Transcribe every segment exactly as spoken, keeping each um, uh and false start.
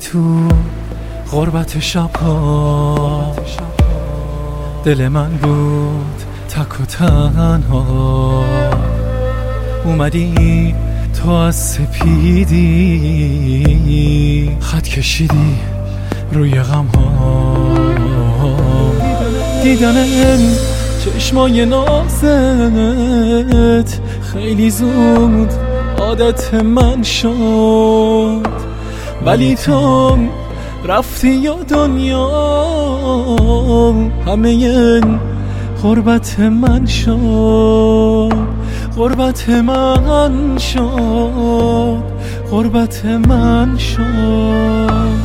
تو غربت شب‌ها دل من بود تک و تنها، اومدی تو از سپیدی خط کشیدی روی غم‌ها. دیدن چشمای نازت خیلی زود عادت من شد، ولی تو رفتی یا دنیا همه غربت من شد، غربت من شد، غربت من شد.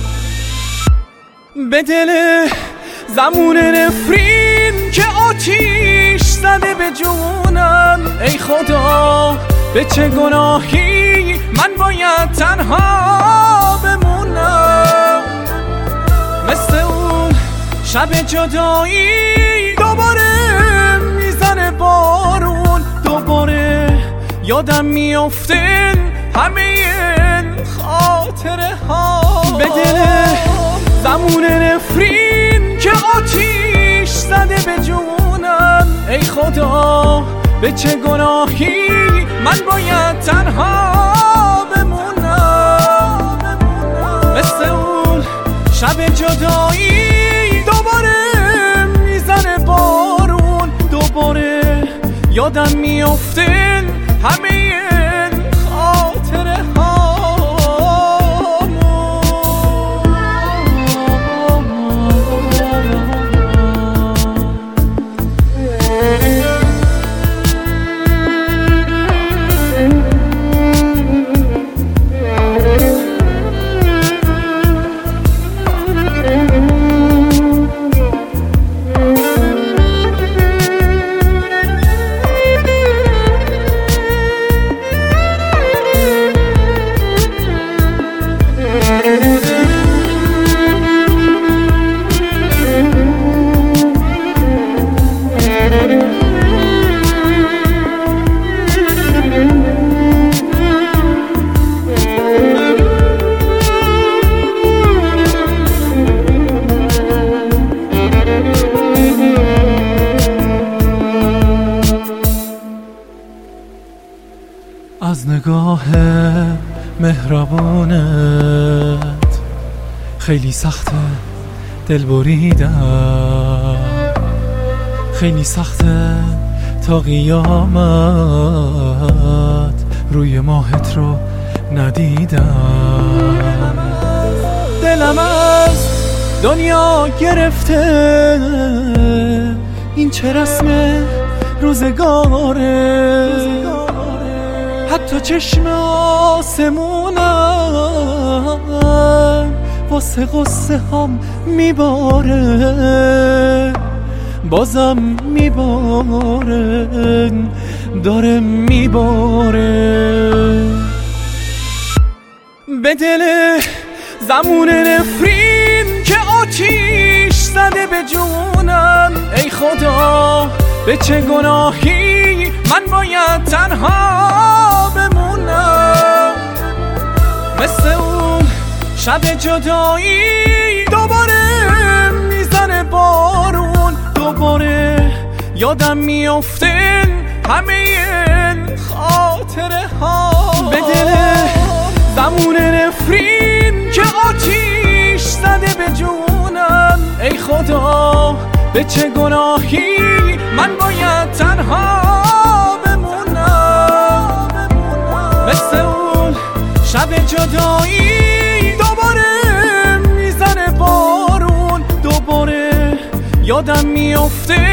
به دل زمون نفرین که آتیش زده به جونم، ای خدا به چه گناهی من باید تنها بمونم. مثل اون شب جدایی دوباره میزنه بارون، دوباره یادم میافته همه این خاطره ها. به دل زمون نفرین که آتیش زده به جونم، ای خدا به چه گناهی من باید تنها بمونم. مثل اون شب جدایی دوباره میزنه بارون، دوباره یادم میافته همه این خاطره ها. از نگاه مهربونت خیلی سخته دل بریدم، خیلی سخته تا قیامت روی ماهت رو ندیدم. دلم از دنیا گرفته، این چه رسم روزگاره، حتی چشم آسمونم واسه غصه هم میباره، بازم میباره، داره میباره. به دل زمون نفرین که آتیش زده به جونم، ای خدا به چه گناهی من باید تنها بمونم. مثل اون شب جدایی دوباره میزنه بارون، دوباره یادم میافته همه این خاطره ها. به دل زمون نفرین که آتیش زده به جونم، ای خدا به چه گناهی من باید تنها بمونم. مثل اون شب جدایی دوباره میزنه بارون، دوباره یادم میافته